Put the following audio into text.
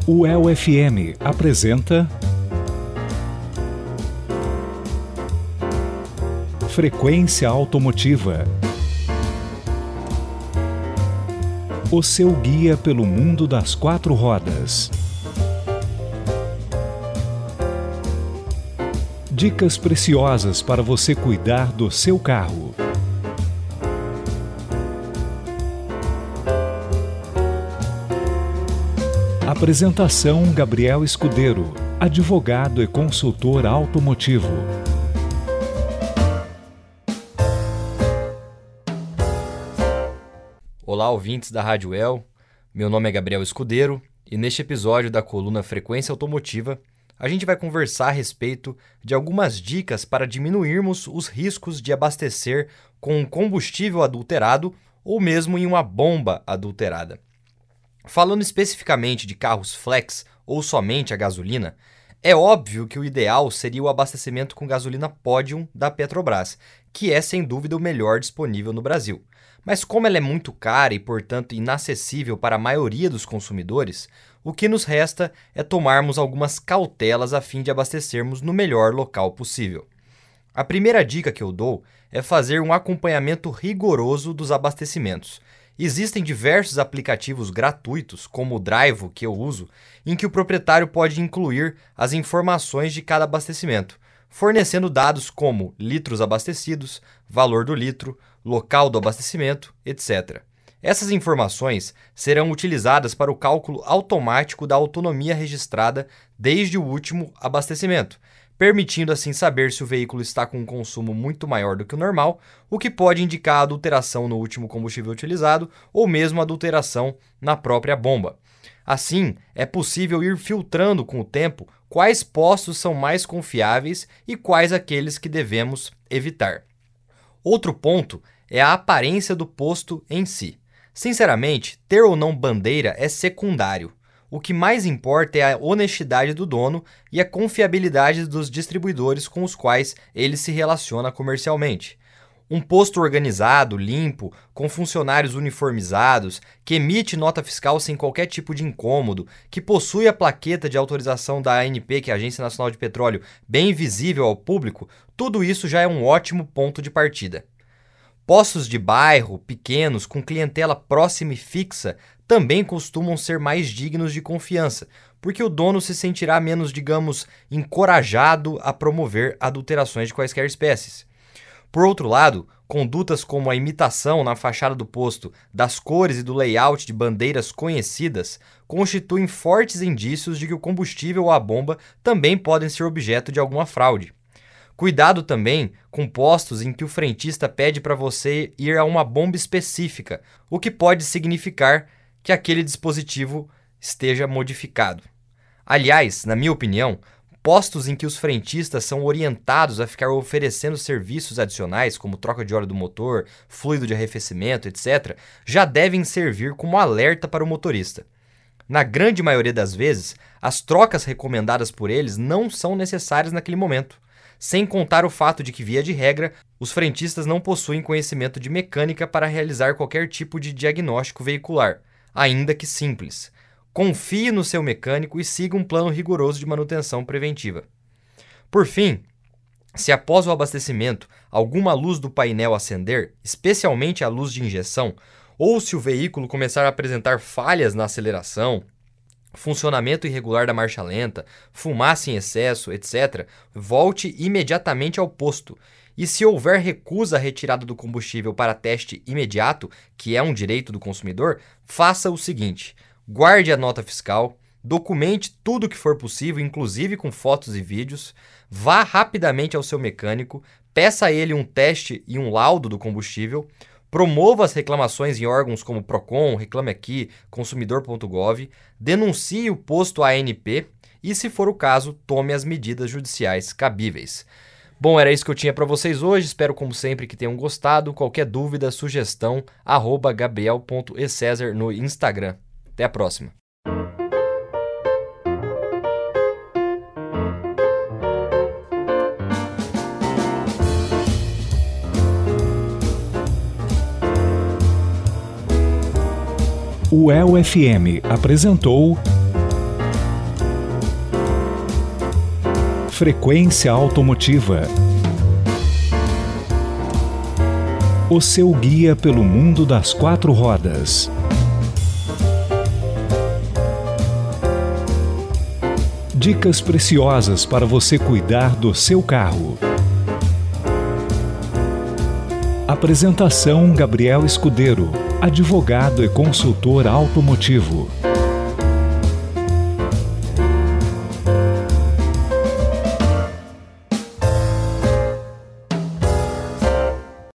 O UEL-FM apresenta Frequência Automotiva, o seu guia pelo mundo das quatro rodas. Dicas preciosas para você cuidar do seu carro. Apresentação: Gabriel Escudeiro, advogado e consultor automotivo. Olá, ouvintes da Rádio UEL. Meu nome é Gabriel Escudeiro e neste episódio da coluna Frequência Automotiva, a gente vai conversar a respeito de algumas dicas para diminuirmos os riscos de abastecer com um combustível adulterado ou mesmo em uma bomba adulterada. Falando especificamente de carros flex ou somente a gasolina, é óbvio que o ideal seria o abastecimento com gasolina Podium da Petrobras, que é sem dúvida o melhor disponível no Brasil. Mas como ela é muito cara e, portanto, inacessível para a maioria dos consumidores, o que nos resta é tomarmos algumas cautelas a fim de abastecermos no melhor local possível. A primeira dica que eu dou é fazer um acompanhamento rigoroso dos abastecimentos. Existem diversos aplicativos gratuitos, como o Drivo, que eu uso, em que o proprietário pode incluir as informações de cada abastecimento, fornecendo dados como litros abastecidos, valor do litro, local do abastecimento, etc. Essas informações serão utilizadas para o cálculo automático da autonomia registrada desde o último abastecimento, permitindo assim saber se o veículo está com um consumo muito maior do que o normal, o que pode indicar adulteração no último combustível utilizado ou mesmo adulteração na própria bomba. Assim, é possível ir filtrando com o tempo quais postos são mais confiáveis e quais aqueles que devemos evitar. Outro ponto é a aparência do posto em si. Sinceramente, ter ou não bandeira é secundário. O que mais importa é a honestidade do dono e a confiabilidade dos distribuidores com os quais ele se relaciona comercialmente. Um posto organizado, limpo, com funcionários uniformizados, que emite nota fiscal sem qualquer tipo de incômodo, que possui a plaqueta de autorização da ANP, que é a Agência Nacional de Petróleo, bem visível ao público, tudo isso já é um ótimo ponto de partida. Postos de bairro, pequenos, com clientela próxima e fixa, também costumam ser mais dignos de confiança, porque o dono se sentirá menos, encorajado a promover adulterações de quaisquer espécies. Por outro lado, condutas como a imitação na fachada do posto das cores e do layout de bandeiras conhecidas constituem fortes indícios de que o combustível ou a bomba também podem ser objeto de alguma fraude. Cuidado também com postos em que o frentista pede para você ir a uma bomba específica, o que pode significar que aquele dispositivo esteja modificado. Aliás, na minha opinião, postos em que os frentistas são orientados a ficar oferecendo serviços adicionais, como troca de óleo do motor, fluido de arrefecimento, etc., já devem servir como alerta para o motorista. Na grande maioria das vezes, as trocas recomendadas por eles não são necessárias naquele momento, sem contar o fato de que, via de regra, os frentistas não possuem conhecimento de mecânica para realizar qualquer tipo de diagnóstico veicular, ainda que simples. Confie no seu mecânico e siga um plano rigoroso de manutenção preventiva. Por fim, se após o abastecimento alguma luz do painel acender, especialmente a luz de injeção, ou se o veículo começar a apresentar falhas na aceleração, funcionamento irregular da marcha lenta, fumaça em excesso, etc., volte imediatamente ao posto. E se houver recusa à retirada do combustível para teste imediato, que é um direito do consumidor, faça o seguinte: guarde a nota fiscal, documente tudo o que for possível, inclusive com fotos e vídeos, vá rapidamente ao seu mecânico, peça a ele um teste e um laudo do combustível, promova as reclamações em órgãos como Procon, Reclame Aqui, Consumidor.gov, denuncie o posto à ANP e, se for o caso, tome as medidas judiciais cabíveis. Bom, era isso que eu tinha para vocês hoje. Espero, como sempre, que tenham gostado. Qualquer dúvida, sugestão, @gabriel.ecesar no Instagram. Até a próxima. O UEL-FM apresentou Frequência Automotiva. O seu guia pelo mundo das quatro rodas. Dicas preciosas para você cuidar do seu carro. Apresentação: Gabriel Escudeiro, advogado e consultor automotivo.